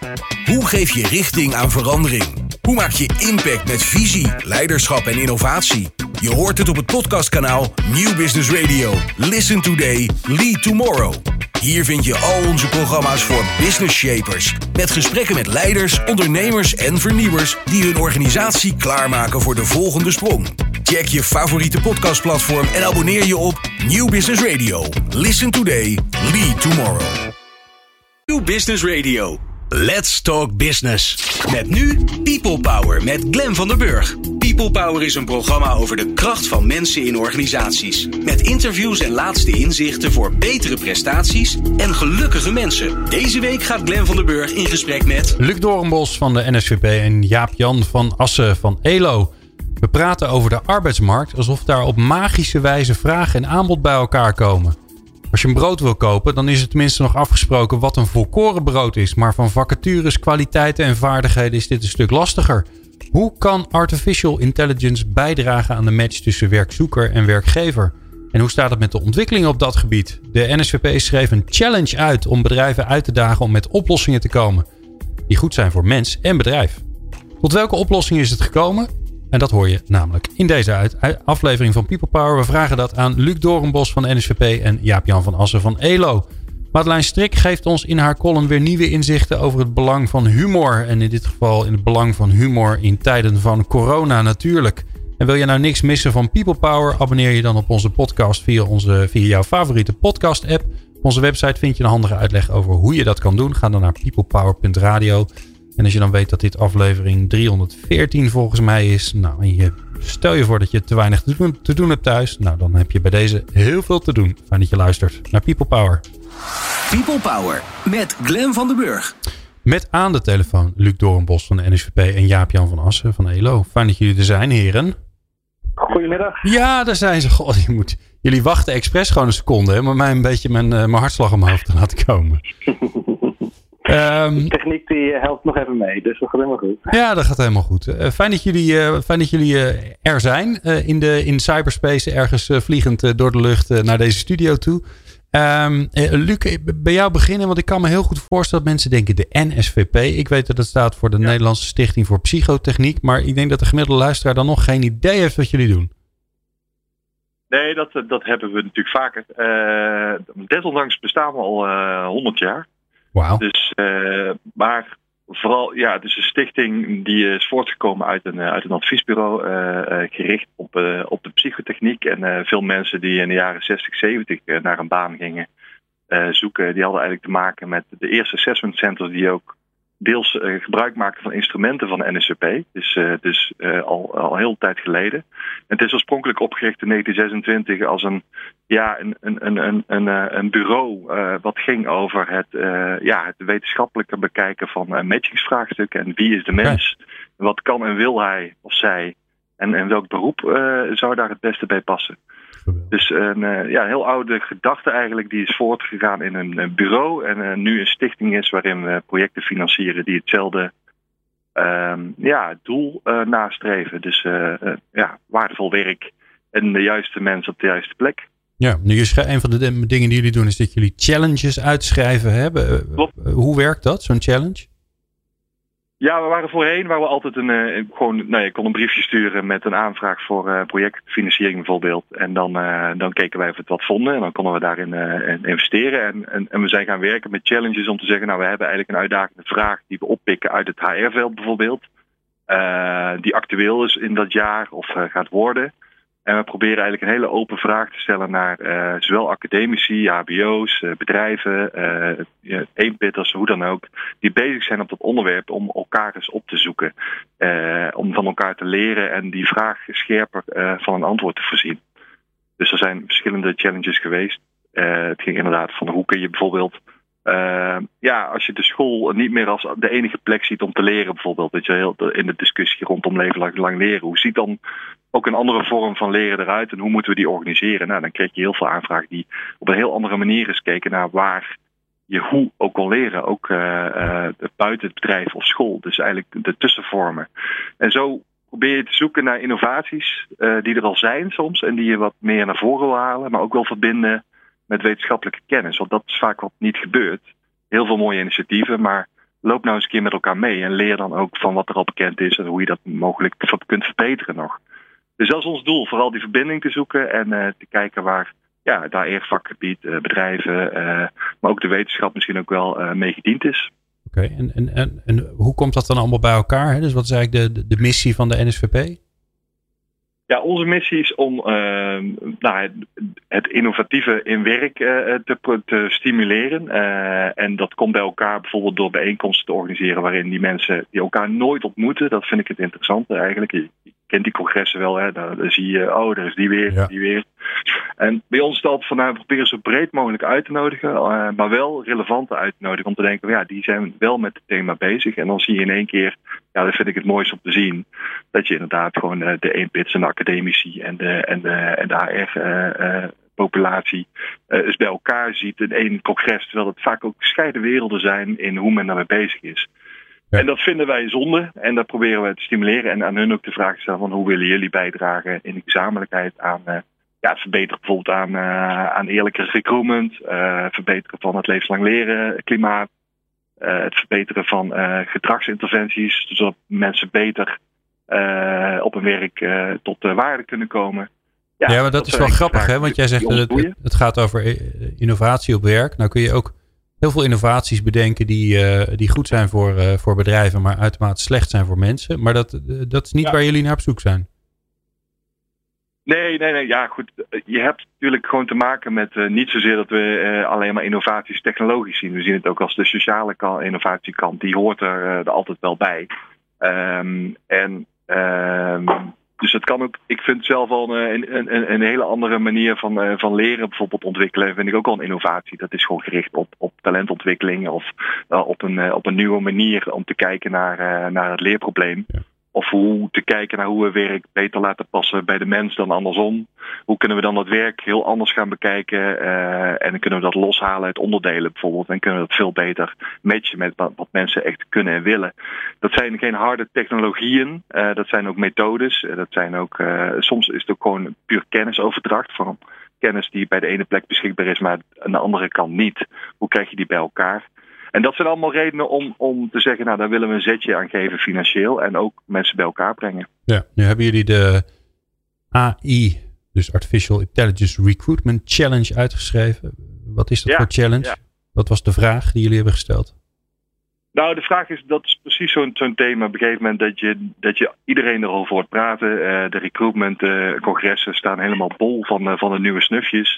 Hoe geef je richting aan verandering? Hoe maak je impact met visie, leiderschap en innovatie? Je hoort het op het podcastkanaal Nieuw Business Radio. Listen today, lead tomorrow. Hier vind je al onze programma's voor business shapers. Met gesprekken met leiders, ondernemers en vernieuwers die hun organisatie klaarmaken voor de volgende sprong. Check je favoriete podcastplatform en abonneer je op Nieuw Business Radio. Listen today, lead tomorrow. Nieuw Business Radio. Let's talk business. Met nu People Power met Glenn van der Burg. People Power is een programma over de kracht van mensen in organisaties. Met interviews en laatste inzichten voor betere prestaties en gelukkige mensen. Deze week gaat Glenn van der Burg in gesprek met Luc Doornbos van de NSVP en Jaap-Jan van Assen van ELO. We praten over de arbeidsmarkt alsof daar op magische wijze vraag en aanbod bij elkaar komen. Als je een brood wil kopen, dan is het tenminste nog afgesproken wat een volkoren brood is. Maar van vacatures, kwaliteiten en vaardigheden is dit een stuk lastiger. Hoe kan artificial intelligence bijdragen aan de match tussen werkzoeker en werkgever? En hoe staat het met de ontwikkelingen op dat gebied? De NSVP schreef een challenge uit om bedrijven uit te dagen om met oplossingen te komen. Die goed zijn voor mens en bedrijf. Tot welke oplossing is het gekomen? En dat hoor je namelijk in deze aflevering van People Power. We vragen dat aan Luc Doornbos van de NSVP en Jaap-Jan van Assen van ELO. Madeleine Strik geeft ons in haar column weer nieuwe inzichten over het belang van humor. En in dit geval in het belang van humor in tijden van corona natuurlijk. En wil je nou niks missen van People Power? Abonneer je dan op onze podcast via jouw favoriete podcast app. Op onze website vind je een handige uitleg over hoe je dat kan doen. Ga dan naar peoplepower.radio. En als je dan weet dat dit aflevering 314 volgens mij is. Nou, en stel je voor dat je te weinig te doen hebt thuis. Nou, dan heb je bij deze heel veel te doen. Fijn dat je luistert naar People Power. People Power met Glenn van der Burg. Met aan de telefoon Luc Doornbos van de NSVP en Jaap-Jan van Assen van ELO. Fijn dat jullie er zijn, heren. Goedemiddag. Ja, daar zijn ze. God, jullie wachten expres gewoon een seconde. Hè, maar mij een beetje mijn hartslag om mijn hoofd te laten komen. De techniek die helpt nog even mee, dus dat gaat helemaal goed. Ja, dat gaat helemaal goed. Fijn dat jullie er zijn. In cyberspace ergens vliegend door de lucht naar deze studio toe. Luc, bij jou beginnen, want ik kan me heel goed voorstellen dat mensen denken de NSVP. Ik weet dat het staat voor de Nederlandse Stichting voor Psychotechniek. Maar ik denk dat de gemiddelde luisteraar dan nog geen idee heeft wat jullie doen. Nee, dat hebben we natuurlijk vaker. Desondanks bestaan we al 100 jaar. Wauw. Dus, maar vooral, ja, het is een stichting die is voortgekomen uit een adviesbureau gericht op de psychotechniek. En veel mensen die in de jaren 60, 70 naar een baan gingen zoeken, die hadden eigenlijk te maken met de eerste assessment centers die ook deels gebruik maken van instrumenten van de NSVP. Dus al heel tijd geleden. En het is oorspronkelijk opgericht in 1926 als een bureau wat ging over het wetenschappelijke bekijken van matchingsvraagstukken. En wie is de mens? Wat kan en wil hij of zij? En welk beroep zou daar het beste bij passen? Dus een heel oude gedachte eigenlijk, die is voortgegaan in een bureau en nu een stichting is waarin we projecten financieren die hetzelfde doel nastreven. Dus waardevol werk en de juiste mensen op de juiste plek. Ja, nu een van de dingen die jullie doen is dat jullie challenges uitschrijven hebben. Hoe werkt dat, zo'n challenge? Ja, waren we altijd je kon een briefje sturen met een aanvraag voor projectfinanciering bijvoorbeeld. En dan keken wij of we het wat vonden en dan konden we daarin investeren. En we zijn gaan werken met challenges om te zeggen, nou, we hebben eigenlijk een uitdagende vraag die we oppikken uit het HR-veld bijvoorbeeld. Die actueel is in dat jaar of gaat worden. En we proberen eigenlijk een hele open vraag te stellen naar zowel academici, hbo's, bedrijven, eenpitters, hoe dan ook, die bezig zijn op dat onderwerp om elkaar eens op te zoeken. Om van elkaar te leren en die vraag scherper van een antwoord te voorzien. Dus er zijn verschillende challenges geweest. Het ging inderdaad van hoe kun je bijvoorbeeld, als je de school niet meer als de enige plek ziet om te leren bijvoorbeeld, dat je heel in de discussie rondom leven lang leren, hoe ziet dan ook een andere vorm van leren eruit en hoe moeten we die organiseren? Nou, dan kreeg je heel veel aanvragen die op een heel andere manier eens keken naar waar je hoe ook kon leren. Ook buiten het bedrijf of school. Dus eigenlijk de tussenvormen. En zo probeer je te zoeken naar innovaties die er al zijn soms en die je wat meer naar voren wil halen, maar ook wel verbinden met wetenschappelijke kennis. Want dat is vaak wat niet gebeurt. Heel veel mooie initiatieven, maar loop nou eens een keer met elkaar mee en leer dan ook van wat er al bekend is en hoe je dat mogelijk kunt verbeteren nog. Dus dat is ons doel, vooral die verbinding te zoeken en te kijken waar daar eerst vakgebied, bedrijven, maar ook de wetenschap misschien ook wel mee gediend is. Oké, en hoe komt dat dan allemaal bij elkaar? Hè? Dus wat is eigenlijk de missie van de NSVP? Ja, onze missie is om het innovatieve in werk te stimuleren. En dat komt bij elkaar bijvoorbeeld door bijeenkomsten te organiseren waarin die mensen die elkaar nooit ontmoeten. Dat vind ik het interessante eigenlijk. Je kent die congressen wel, hè? Dan zie je, daar is die weer, die weer. En bij ons is het altijd we proberen zo breed mogelijk uit te nodigen, maar wel relevante uit te nodigen. Om te denken, die zijn wel met het thema bezig. En dan zie je in één keer, dat vind ik het mooiste om te zien, dat je inderdaad gewoon de eenpits en de academici en de HR-populatie eens bij elkaar ziet in één congres. Terwijl het vaak ook gescheiden werelden zijn in hoe men daarmee bezig is. Ja. En dat vinden wij zonde en dat proberen we te stimuleren en aan hun ook de vraag te stellen van hoe willen jullie bijdragen in de gezamenlijkheid aan het verbeteren bijvoorbeeld aan eerlijke recruitment, verbeteren van het levenslang leren klimaat, het verbeteren van gedragsinterventies, zodat mensen beter op hun werk tot waarde kunnen komen. Ja, maar dat is wel grappig, hè? Want jij zegt het gaat over innovatie op werk. Nou kun je ook heel veel innovaties bedenken die goed zijn voor bedrijven, maar uitermate slecht zijn voor mensen. Maar dat is niet waar jullie naar op zoek zijn. Nee. Ja, goed. Je hebt natuurlijk gewoon te maken met niet zozeer dat we alleen maar innovaties technologisch zien. We zien het ook als de sociale innovatiekant. Die hoort er altijd wel bij. Dus het kan ook, ik vind zelf al een hele andere manier van leren bijvoorbeeld ontwikkelen. Vind ik ook al een innovatie. Dat is gewoon gericht op talentontwikkeling of op een nieuwe manier om te kijken naar het leerprobleem. Ja. Of hoe te kijken naar hoe we werk beter laten passen bij de mens dan andersom. Hoe kunnen we dan dat werk heel anders gaan bekijken. En dan kunnen we dat loshalen uit onderdelen bijvoorbeeld. En kunnen we dat veel beter matchen met wat mensen echt kunnen en willen. Dat zijn geen harde technologieën. Dat zijn ook methodes. Dat zijn ook, soms is het ook gewoon puur kennisoverdracht. Van kennis die bij de ene plek beschikbaar is, maar aan de andere kant niet. Hoe krijg je die bij elkaar? En dat zijn allemaal redenen om te zeggen, daar willen we een zetje aan geven financieel en ook mensen bij elkaar brengen. Ja, nu hebben jullie de AI, dus Artificial Intelligence Recruitment Challenge uitgeschreven. Wat is dat voor challenge? Ja. Wat was de vraag die jullie hebben gesteld? Nou, de vraag is, dat is precies zo'n thema. Op een gegeven moment dat je iedereen erover hoort praten. De recruitment congressen staan helemaal bol van de nieuwe snufjes.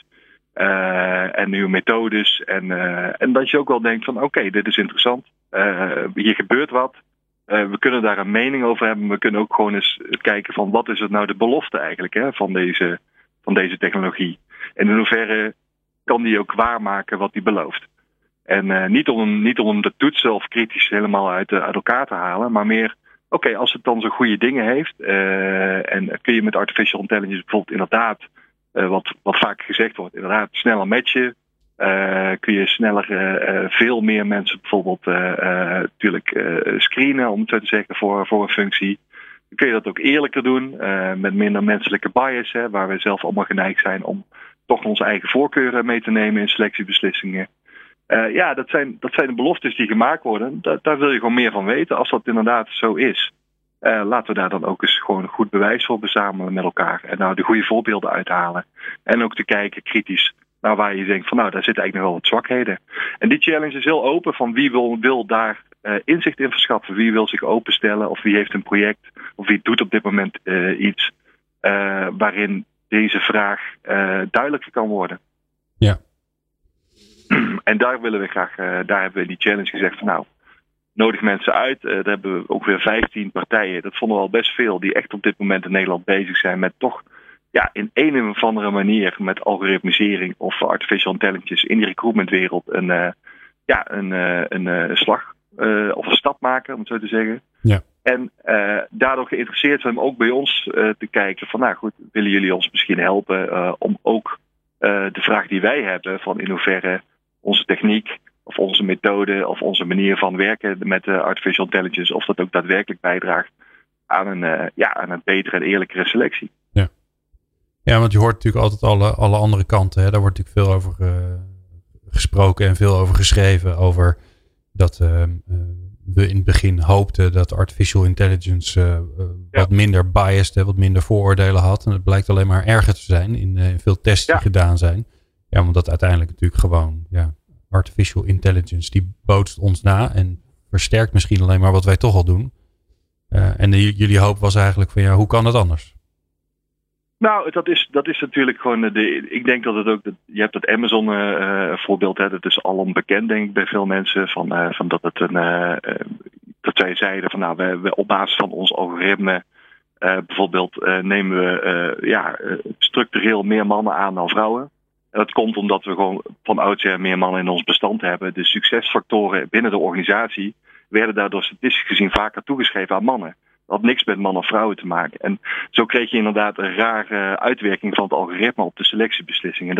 En nieuwe methodes. En dat je ook wel denkt van oké, dit is interessant. Hier gebeurt wat. We kunnen daar een mening over hebben. We kunnen ook gewoon eens kijken van wat is het nou de belofte eigenlijk van deze technologie. En in hoeverre kan die ook waarmaken wat die belooft. En niet om de toetsen of kritisch helemaal uit elkaar te halen. Maar meer, als het dan zo goede dingen heeft. En kun je met artificial intelligence bijvoorbeeld inderdaad, wat vaak gezegd wordt, inderdaad sneller matchen. Kun je sneller veel meer mensen bijvoorbeeld natuurlijk screenen, om het zo te zeggen, voor een functie. Dan kun je dat ook eerlijker doen, met minder menselijke bias, waar we zelf allemaal geneigd zijn om toch onze eigen voorkeuren mee te nemen in selectiebeslissingen. Dat zijn de beloftes die gemaakt worden. Daar wil je gewoon meer van weten. Als dat inderdaad zo is, laten we daar dan ook eens gewoon goed bewijs voor verzamelen met elkaar. En nou de goede voorbeelden uithalen. En ook te kijken kritisch naar waar je denkt van daar zitten eigenlijk nog wel wat zwakheden. En die challenge is heel open van wie wil daar inzicht in verschaffen. Wie wil zich openstellen of wie heeft een project of wie doet op dit moment iets waarin deze vraag duidelijker kan worden. Ja. En daar willen we graag, daar hebben we die challenge gezegd van nodig mensen uit. Daar hebben we ook weer 15 partijen. Dat vonden we al best veel die echt op dit moment in Nederland bezig zijn met toch in een of andere manier met algoritmisering of artificial intelligence in die recruitmentwereld een slag of een stap maken, om het zo te zeggen. Ja. En daardoor geïnteresseerd zijn om ook bij ons te kijken van willen jullie ons misschien helpen om ook de vraag die wij hebben van in hoeverre onze techniek of onze methode of onze manier van werken met artificial intelligence, of dat ook daadwerkelijk bijdraagt aan een betere en eerlijkere selectie. Ja, want je hoort natuurlijk altijd alle andere kanten. Hè? Daar wordt natuurlijk veel over gesproken en veel over geschreven. Over dat we in het begin hoopten dat artificial intelligence wat minder biased, wat minder vooroordelen had. En het blijkt alleen maar erger te zijn in veel tests die gedaan zijn. Ja, omdat uiteindelijk natuurlijk gewoon artificial intelligence die bootst ons na en versterkt misschien alleen maar wat wij toch al doen. En jullie hoop was eigenlijk van hoe kan dat anders? Nou, dat is natuurlijk gewoon. Ik denk dat het ook. Je hebt het Amazon voorbeeld. Dat is alom bekend, denk ik, bij veel mensen. Van dat het dat zij zeiden van we op basis van ons algoritme. Bijvoorbeeld nemen we structureel meer mannen aan dan vrouwen. En dat komt omdat we gewoon van oudsher meer mannen in ons bestand hebben. De succesfactoren binnen de organisatie werden daardoor statistisch gezien vaker toegeschreven aan mannen. Dat had niks met mannen of vrouwen te maken. En zo kreeg je inderdaad een rare uitwerking van het algoritme op de selectiebeslissingen.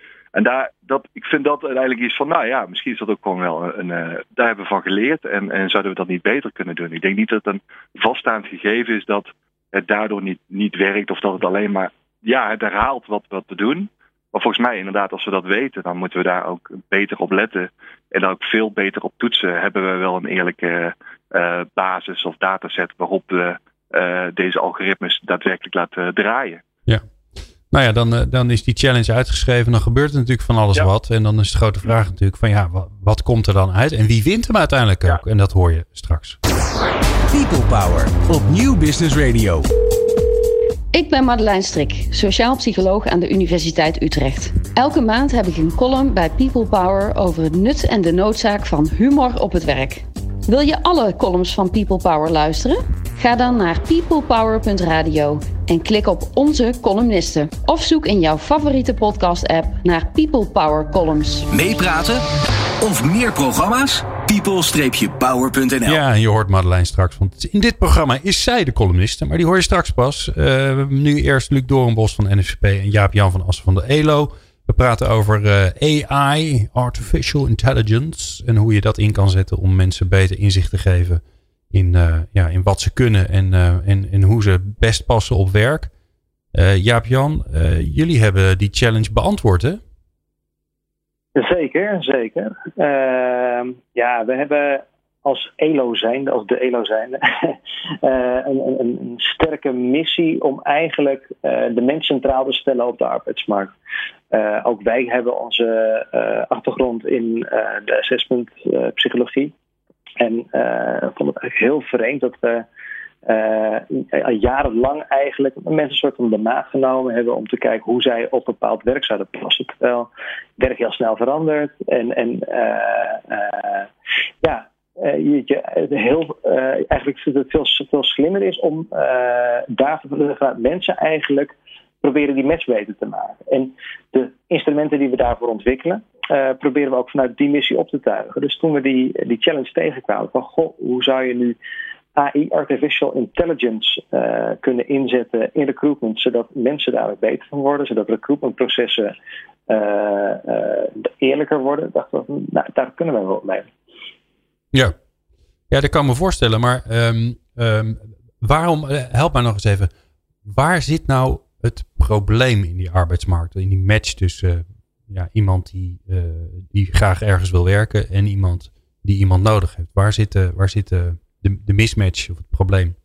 Ik vind dat uiteindelijk iets van, misschien is dat ook gewoon wel daar hebben we van geleerd en zouden we dat niet beter kunnen doen. Ik denk niet dat het een vaststaand gegeven is dat het daardoor niet werkt of dat het alleen maar, het herhaalt wat we doen. Maar volgens mij inderdaad, als we dat weten, dan moeten we daar ook beter op letten en daar ook veel beter op toetsen. Hebben we wel een eerlijke basis of dataset waarop we deze algoritmes daadwerkelijk laten draaien. Ja, nou ja, dan is die challenge uitgeschreven. Dan gebeurt er natuurlijk van alles wat. En dan is de grote vraag natuurlijk van wat komt er dan uit? En wie wint hem uiteindelijk ook? En dat hoor je straks. People Power op Nieuw Business Radio. Ik ben Madeleine Strik, sociaal psycholoog aan de Universiteit Utrecht. Elke maand heb ik een column bij People Power over het nut en de noodzaak van humor op het werk. Wil je alle columns van People Power luisteren? Ga dan naar peoplepower.radio en klik op onze columnisten. Of zoek in jouw favoriete podcast-app naar People Power columns. Meepraten of meer programma's? people-power.nl. Ja, en je hoort Madeleine straks. Want in dit programma is zij de columniste, maar die hoor je straks pas. We hebben nu eerst Luc Doornbos van NSVP en Jaap-Jan van Assen van de ELO. We praten over AI, Artificial Intelligence. En hoe je dat in kan zetten om mensen beter inzicht te geven in wat ze kunnen en hoe ze best passen op werk. Jaap-Jan, jullie hebben die challenge beantwoord, hè? Zeker. We hebben als ELO zijnde, als de ELO zijnde, een sterke missie om eigenlijk de mens centraal te stellen op de arbeidsmarkt. Ook wij hebben onze achtergrond in de assessment psychologie. En vond het eigenlijk heel vreemd dat we al jarenlang eigenlijk mensen een soort van de maat genomen hebben om te kijken hoe zij op bepaald werk zouden passen. Terwijl werk heel snel verandert eigenlijk het veel slimmer is om daarvoor mensen eigenlijk proberen die match beter te maken. En de instrumenten die we daarvoor ontwikkelen, proberen we ook vanuit die missie op te tuigen. Dus toen we die challenge tegenkwamen van hoe zou je nu AI, Artificial Intelligence, kunnen inzetten in recruitment, zodat mensen daar ook beter van worden, zodat recruitmentprocessen eerlijker worden, dachten we, daar kunnen we wel mee. Ja, dat kan ik me voorstellen. Maar waarom, help mij nog eens even, waar zit nou het probleem in die arbeidsmarkt? In die match tussen iemand die graag ergens wil werken en iemand die iemand nodig heeft. Waar zit de mismatch of het probleem?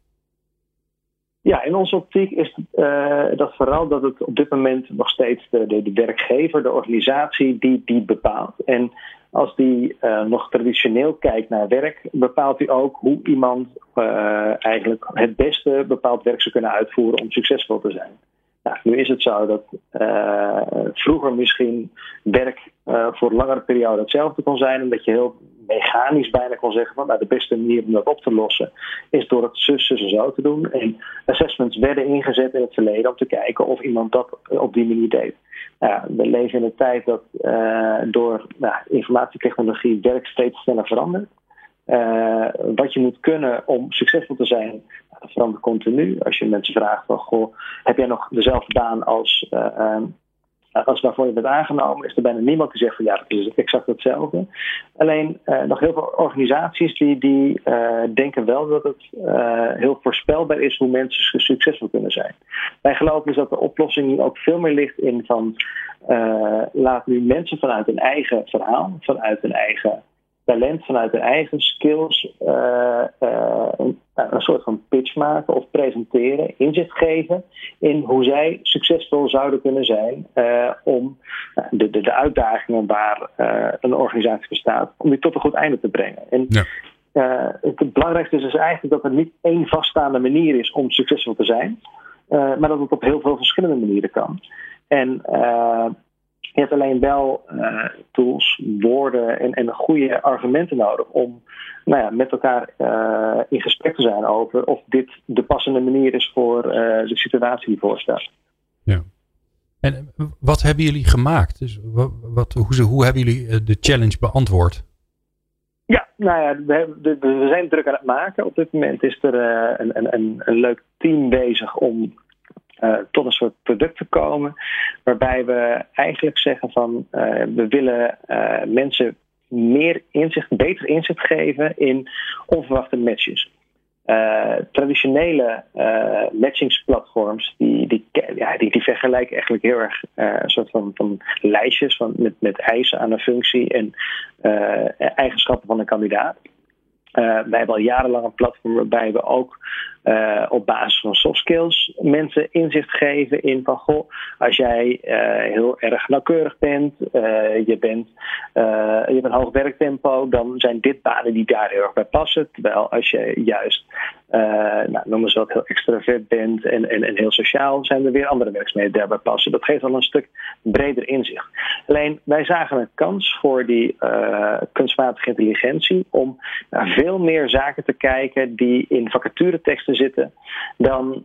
Ja, in onze optiek is dat vooral dat het op dit moment nog steeds de werkgever, de organisatie, die bepaalt. En als die nog traditioneel kijkt naar werk, bepaalt hij ook hoe iemand eigenlijk het beste bepaald werk zou kunnen uitvoeren om succesvol te zijn. Nou, nu is het zo dat vroeger misschien werk voor een langere periode hetzelfde kon zijn, omdat je heel mechanisch bijna kon zeggen van de beste manier om dat op te lossen is door het zus en zo te doen. En assessments werden ingezet in het verleden om te kijken of iemand dat op die manier deed. We leven in een tijd dat door informatietechnologie werk steeds sneller verandert. Wat je moet kunnen om succesvol te zijn, dat verandert continu. Als je mensen vraagt van, heb jij nog dezelfde baan als waarvoor je bent aangenomen, is er bijna niemand die zegt van dat is exact hetzelfde. Alleen nog heel veel organisaties die denken wel dat het heel voorspelbaar is hoe mensen succesvol kunnen zijn. Wij geloven dus dat de oplossing ook veel meer ligt in van laat nu mensen vanuit hun eigen verhaal, vanuit hun eigen talent vanuit hun eigen skills een soort van pitch maken of presenteren, inzicht geven in hoe zij succesvol zouden kunnen zijn om de uitdagingen waar een organisatie bestaat, om die tot een goed einde te brengen. En het belangrijkste is dus eigenlijk dat er niet één vaststaande manier is om succesvol te zijn, maar dat het op heel veel verschillende manieren kan. En je hebt alleen wel tools, woorden en goede argumenten nodig om met elkaar in gesprek te zijn over of dit de passende manier is voor de situatie die voor staat. Ja. En wat hebben jullie gemaakt? Dus hoe hebben jullie de challenge beantwoord? Ja, we zijn druk aan het maken. Op dit moment is er een leuk team bezig om tot een soort product te komen, waarbij we eigenlijk zeggen van we willen mensen beter inzicht geven in onverwachte matches. Traditionele matchingsplatforms die vergelijken eigenlijk heel erg een soort van lijstjes met eisen aan een functie en eigenschappen van een kandidaat. Wij hebben al jarenlang een platform waarbij we ook op basis van soft skills mensen inzicht geven in van als jij heel erg nauwkeurig bent, je hebt een hoog werktempo, dan zijn dit banen die daar heel erg bij passen. Terwijl als je juist noem eens wat heel extravert bent en heel sociaal, zijn er weer andere werkzaamheden daarbij passen. Dat geeft al een stuk breder inzicht. Alleen wij zagen een kans voor die kunstmatige intelligentie om naar veel meer zaken te kijken die in vacatureteksten zitten dan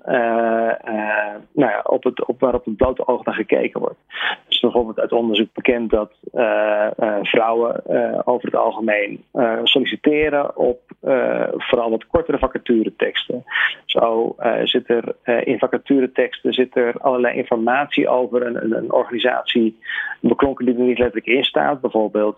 waarop het blote oog naar gekeken wordt. Dus bijvoorbeeld uit onderzoek bekend dat vrouwen over het algemeen solliciteren op vooral wat kortere vacatureteksten. Zo zit er in vacatureteksten allerlei informatie over een organisatie beklonken die er niet letterlijk in staat. Bijvoorbeeld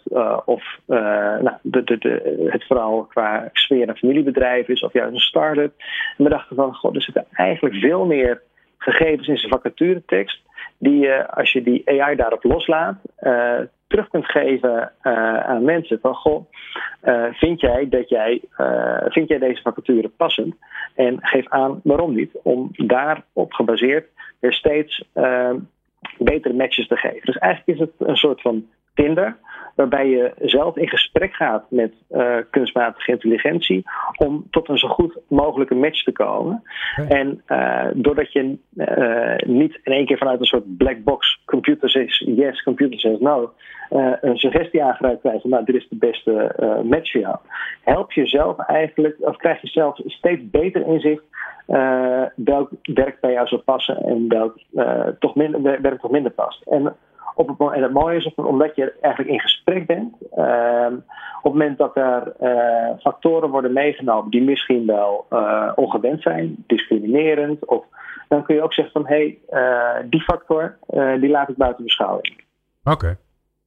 het vooral qua sfeer- en familiebedrijf is of juist een start-up. En we dachten van, er zitten eigenlijk veel meer gegevens in zijn vacaturetekst die je, als je die AI daarop loslaat, terug kunt geven aan mensen. Van, vind jij deze vacature passend? En geef aan waarom niet. Om daarop gebaseerd weer steeds betere matches te geven. Dus eigenlijk is het een soort van Tinder, waarbij je zelf in gesprek gaat met kunstmatige intelligentie om tot een zo goed mogelijke match te komen. Okay. En doordat je niet in één keer vanuit een soort black box computer says yes, computer says no, een suggestie aangereikt krijgt van dit is de beste match voor jou, help je zelf eigenlijk, of krijg je zelf steeds beter inzicht welk werk bij jou zou passen en welk werk toch minder past. En het mooie is, omdat je eigenlijk in gesprek bent, op het moment dat er factoren worden meegenomen die misschien wel ongewend zijn, discriminerend, of dan kun je ook zeggen van die factor die laat ik buiten beschouwing. Oké.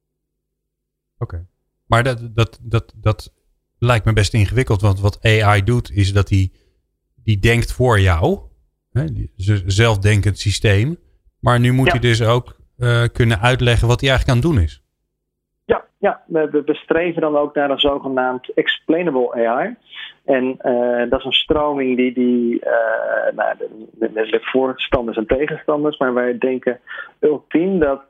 Maar dat lijkt me best ingewikkeld, want wat AI doet is dat die denkt voor jou, zelfdenkend systeem, maar nu moet hij dus ook kunnen uitleggen wat hij eigenlijk aan het doen is. Ja, we streven dan ook naar een zogenaamd explainable AI. En dat is een stroming met voorstanders en tegenstanders, maar wij denken ultiem dat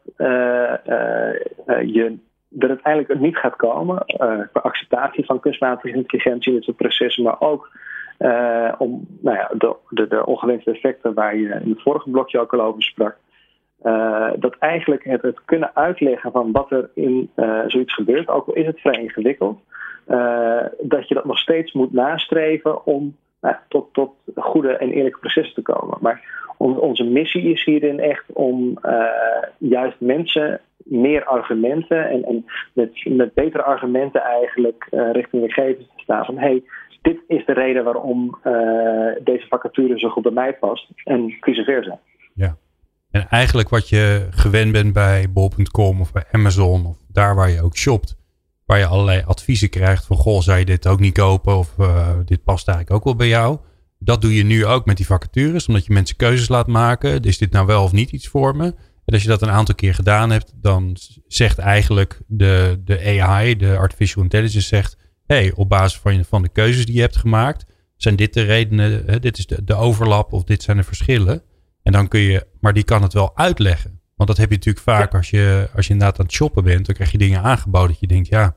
er uiteindelijk niet gaat komen qua acceptatie van kunstmatige intelligentie in dit soort processen, maar ook om de ongewenste effecten waar je in het vorige blokje ook al over sprak. Dat eigenlijk het kunnen uitleggen van wat er in zoiets gebeurt, ook al is het vrij ingewikkeld, dat je dat nog steeds moet nastreven om tot goede en eerlijke processen te komen. Maar onze missie is hierin echt om juist mensen meer argumenten en met betere argumenten eigenlijk richting de gegevens te staan van dit is de reden waarom deze vacature zo goed bij mij past en vice versa. Ja. En eigenlijk wat je gewend bent bij bol.com of bij Amazon of daar waar je ook shopt, waar je allerlei adviezen krijgt van zou je dit ook niet kopen of dit past eigenlijk ook wel bij jou. Dat doe je nu ook met die vacatures, omdat je mensen keuzes laat maken. Is dit nou wel of niet iets voor me? En als je dat een aantal keer gedaan hebt, dan zegt eigenlijk de AI, de artificial intelligence zegt, op basis van de keuzes die je hebt gemaakt, zijn dit de redenen, dit is de overlap of dit zijn de verschillen. En dan maar die kan het wel uitleggen. Want dat heb je natuurlijk vaak als je inderdaad aan het shoppen bent, dan krijg je dingen aangeboden dat je denkt, ja,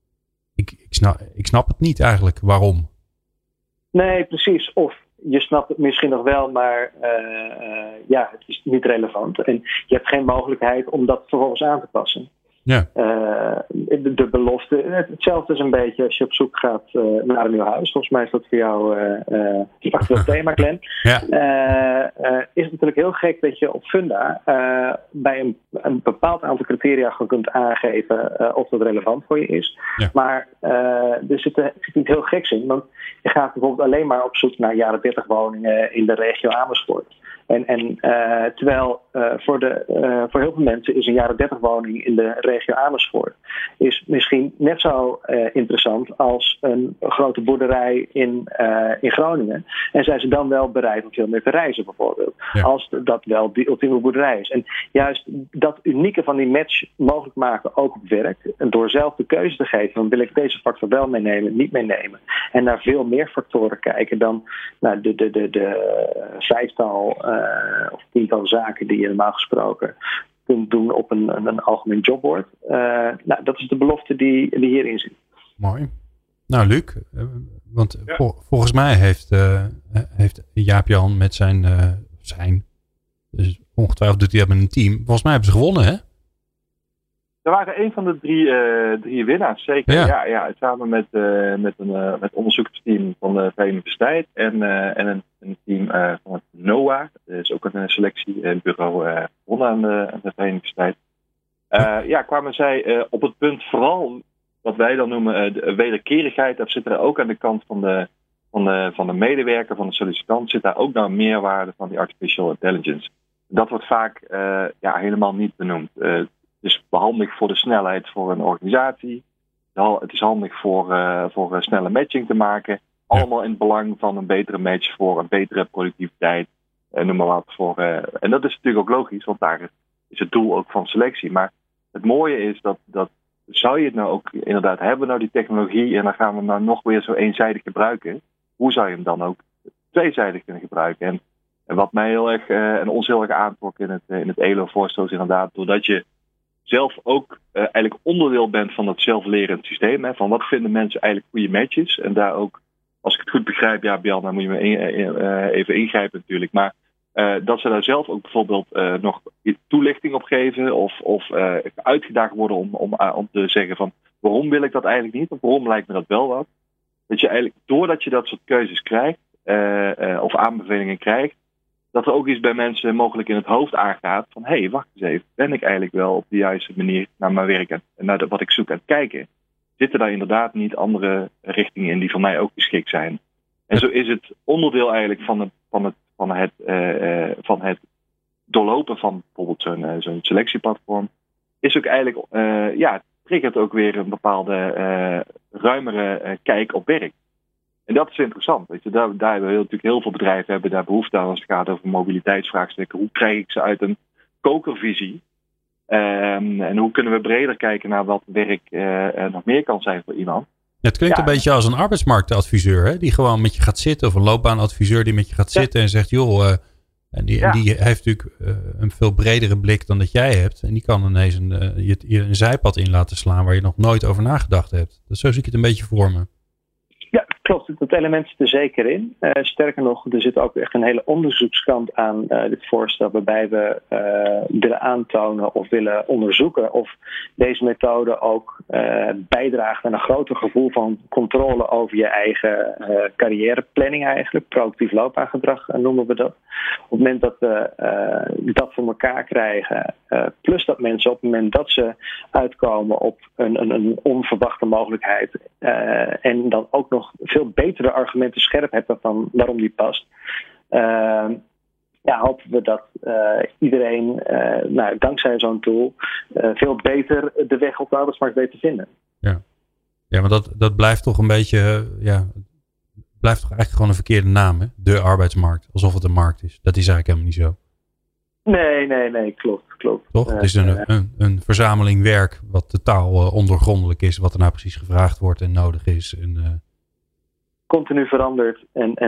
ik snap het niet eigenlijk. Waarom? Nee, precies. Of je snapt het misschien nog wel, maar het is niet relevant. En je hebt geen mogelijkheid om dat vervolgens aan te passen. Ja. De belofte, hetzelfde is een beetje als je op zoek gaat naar een nieuw huis. Volgens mij is dat voor jou een actueel thema, Glenn. Ja. Is het natuurlijk heel gek dat je op Funda bij een bepaald aantal criteria gewoon kunt aangeven of dat relevant voor je is. Ja. Maar er zit niet heel geks in, want je gaat bijvoorbeeld alleen maar op zoek naar jaren 30 woningen in de regio Amersfoort. En terwijl voor heel veel mensen is een jaren 30 woning in de regio Amersfoort is misschien net zo interessant als een grote boerderij in Groningen. En zijn ze dan wel bereid om veel meer te reizen bijvoorbeeld. Ja. Als dat wel die ultieme boerderij is. En juist dat unieke van die match mogelijk maken ook op werk. En door zelf de keuze te geven van wil ik deze factor wel meenemen, niet meenemen. En naar veel meer factoren kijken dan naar de vijftal of tiental zaken die je normaal gesproken kunt doen op een algemeen jobboard. Dat is de belofte die hierin zit. Mooi. Nou, Luc, want volgens mij heeft Jaap-Jan met zijn, dus ongetwijfeld doet hij dat met een team. Volgens mij hebben ze gewonnen, hè? Er waren een van de drie winnaars, zeker. Ja, samen met het onderzoeksteam van de Vrije Universiteit en een team van het NOAA. Dat is ook een selectiebureau gewonnen aan de Vrije Universiteit. Kwamen zij op het punt vooral wat wij dan noemen de wederkerigheid. Dat zit er ook aan de kant van de medewerker, van de sollicitant, zit daar ook nou meerwaarde van die artificial intelligence. Dat wordt vaak helemaal niet benoemd. Het is handig voor de snelheid voor een organisatie. Het is handig voor snelle matching te maken. Allemaal in het belang van een betere match voor een betere productiviteit. Noem maar wat. En dat is natuurlijk ook logisch, want daar is het doel ook van selectie. Maar het mooie is dat zou je het nou ook inderdaad hebben, nou die technologie, en dan gaan we hem nou nog weer zo eenzijdig gebruiken. Hoe zou je hem dan ook tweezijdig kunnen gebruiken? En wat mij heel erg en ons heel erg aantrok in het ELO-voorstel is inderdaad, doordat je zelf ook eigenlijk onderdeel bent van dat zelflerend systeem. Hè, van wat vinden mensen eigenlijk goede matches. En daar ook, als ik het goed begrijp, Bjan, dan moet je me even ingrijpen natuurlijk. Maar dat ze daar zelf ook bijvoorbeeld nog toelichting op geven. Of uitgedaagd worden om te zeggen van waarom wil ik dat eigenlijk niet? Of waarom lijkt me dat wel wat? Dat je eigenlijk, doordat je dat soort keuzes krijgt, of aanbevelingen krijgt, dat er ook iets bij mensen mogelijk in het hoofd aangaat van hé, wacht eens even, ben ik eigenlijk wel op de juiste manier naar mijn werk en naar wat ik zoek aan het kijken? Zitten daar inderdaad niet andere richtingen in die voor mij ook geschikt zijn? En zo is het onderdeel eigenlijk van het doorlopen van bijvoorbeeld zo'n selectieplatform, is ook eigenlijk, triggert ook weer een bepaalde ruimere kijk op werk. En dat is interessant. Weet je, daar hebben natuurlijk heel veel bedrijven hebben daar behoefte aan als het gaat over mobiliteitsvraagstukken. Hoe krijg ik ze uit een kokervisie? En hoe kunnen we breder kijken naar wat werk nog meer kan zijn voor iemand? Het klinkt een beetje als een arbeidsmarktadviseur, hè? Die gewoon met je gaat zitten. Of een loopbaanadviseur die met je gaat zitten en zegt, joh, en die heeft natuurlijk een veel bredere blik dan dat jij hebt. En die kan ineens een zijpad in laten slaan waar je nog nooit over nagedacht hebt. Dus zo zie ik het een beetje voor me. Ja, klopt. Dat element zit er zeker in. Sterker nog, er zit ook echt een hele onderzoekskant aan dit voorstel, waarbij we willen aantonen of willen onderzoeken of deze methode ook bijdraagt aan een groter gevoel van controle over je eigen carrièreplanning eigenlijk. Proactief loopbaangedrag noemen we dat. Op het moment dat we dat voor elkaar krijgen, plus dat mensen op het moment dat ze uitkomen op een onverwachte mogelijkheid en dan ook nog veel betere argumenten scherp hebben van waarom die past. Hopen we dat iedereen dankzij zo'n tool veel beter de weg op de arbeidsmarkt weet te vinden. Ja, maar dat blijft toch een beetje, blijft toch eigenlijk gewoon een verkeerde naam, hè? De arbeidsmarkt, alsof het een markt is. Dat is eigenlijk helemaal niet zo. Nee, klopt. Toch? Het is een verzameling werk wat totaal ondergrondelijk is. Wat er nou precies gevraagd wordt en nodig is. Continu verandert.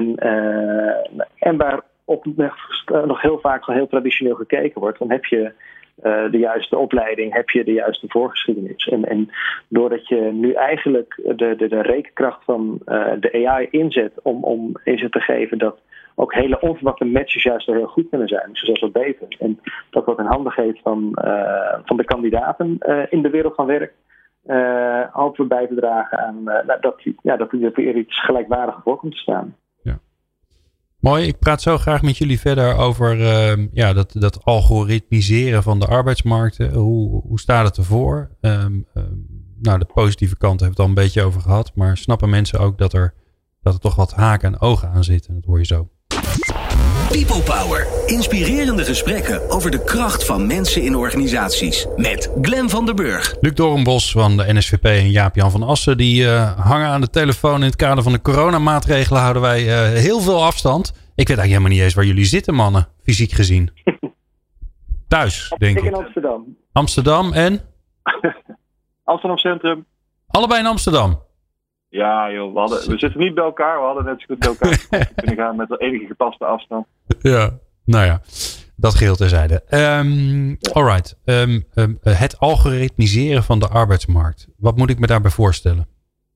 En waar op nog heel vaak heel traditioneel gekeken wordt. Dan heb je de juiste opleiding, heb je de juiste voorgeschiedenis. En doordat je nu eigenlijk de rekenkracht van de AI inzet om inzet te geven dat ook hele onverwachte matches juist heel goed kunnen zijn. Dus zelfs wat beter. En dat wordt in handen geeft van de kandidaten in de wereld van werk. Hopen we bij te dragen aan dat er weer iets gelijkwaardigs voor komt te staan. Ja. Mooi, ik praat zo graag met jullie verder over dat algoritmiseren van de arbeidsmarkten. Hoe staat het ervoor? De positieve kant hebben we het al een beetje over gehad. Maar snappen mensen ook dat er toch wat haken en ogen aan zitten? Dat hoor je zo. People Power. Inspirerende gesprekken over de kracht van mensen in organisaties. Met Glenn van der Burg. Luc Doornbos van de NSVP en Jaap-Jan van Assen. Die hangen aan de telefoon. In het kader van de coronamaatregelen houden wij heel veel afstand. Ik weet eigenlijk helemaal niet eens waar jullie zitten, mannen. Fysiek gezien. Thuis, denk ik. Ik in Amsterdam. Amsterdam en? Amsterdam Centrum. Allebei in Amsterdam. Ja joh, we zitten niet bij elkaar. We hadden net zo goed bij elkaar kunnen gaan met de enige gepaste afstand. Ja, nou ja. Dat geheel terzijde. Alright. Het algoritmiseren van de arbeidsmarkt. Wat moet ik me daarbij voorstellen?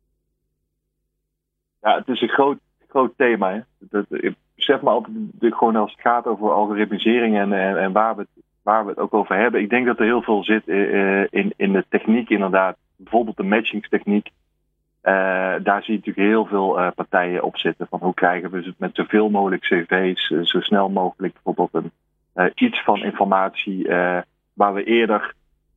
Ja, het is een groot thema. Hè. Ik besef me altijd gewoon als het gaat over algoritmisering en waar we het ook over hebben. Ik denk dat er heel veel zit in de techniek inderdaad. Bijvoorbeeld de matchingstechniek. Daar zie je natuurlijk heel veel partijen op zitten. Van hoe krijgen we met zoveel mogelijk cv's zo snel mogelijk bijvoorbeeld iets van informatie waar we eerder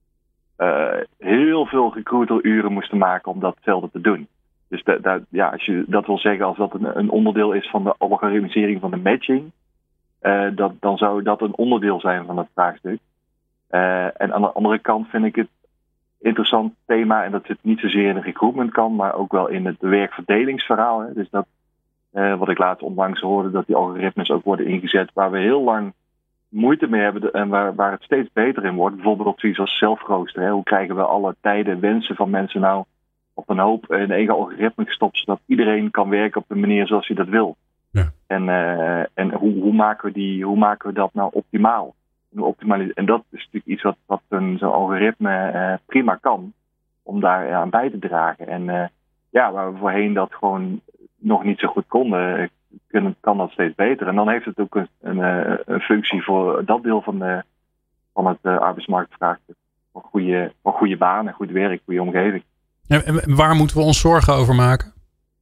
heel veel recruiteruren moesten maken om datzelfde te doen. Dus als je dat wil zeggen, als dat een onderdeel is van de algoritmisering van de matching, dan zou dat een onderdeel zijn van het vraagstuk. En aan de andere kant vind ik het interessant thema, en dat zit niet zozeer in de recruitment kant, maar ook wel in het werkverdelingsverhaal. Hè. Dus dat, wat ik laatst onlangs hoorde, dat die algoritmes ook worden ingezet waar we heel lang moeite mee hebben en waar het steeds beter in wordt. Bijvoorbeeld op zoiets als zelfrooster. Hoe krijgen we alle tijden en wensen van mensen nou op een hoop in eigen algoritme gestopt, zodat iedereen kan werken op de manier zoals hij dat wil. Ja. En hoe maken we dat nou optimaal? En dat is natuurlijk iets wat zo'n algoritme prima kan om daar aan bij te dragen. En waar we voorheen dat gewoon nog niet zo goed konden, kan dat steeds beter. En dan heeft het ook een functie voor dat deel van het arbeidsmarktvraagstuk. Voor goede banen, goed werk, goede omgeving. En waar moeten we ons zorgen over maken?